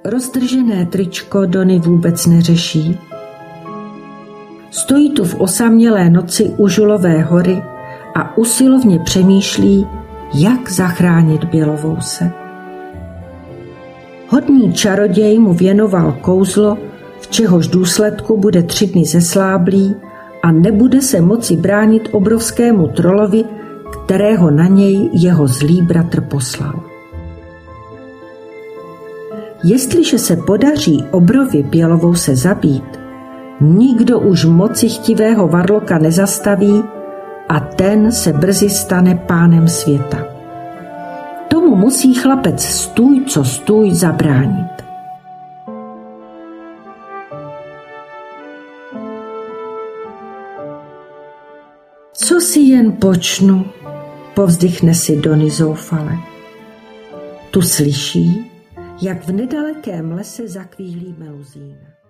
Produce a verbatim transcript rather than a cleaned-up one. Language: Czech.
Roztržené tričko Donny vůbec neřeší. Stojí tu v osamělé noci u Žulové hory a usilovně přemýšlí, jak zachránit Bělovouse. Hodný čaroděj mu věnoval kouzlo, v čehož důsledku bude tři dny zesláblý a nebude se moci bránit obrovskému trolovi, kterého na něj jeho zlý bratr poslal. Jestliže se podaří obrovi Bělovouse zabít, nikdo už moci chtivého varloka nezastaví a ten se brzy stane pánem světa. Tomu musí chlapec stůj co stůj zabránit. Co si jen počnu, povzdychne si Donny zoufale. Tu slyší, jak v nedalekém lese zakvílí meluzína.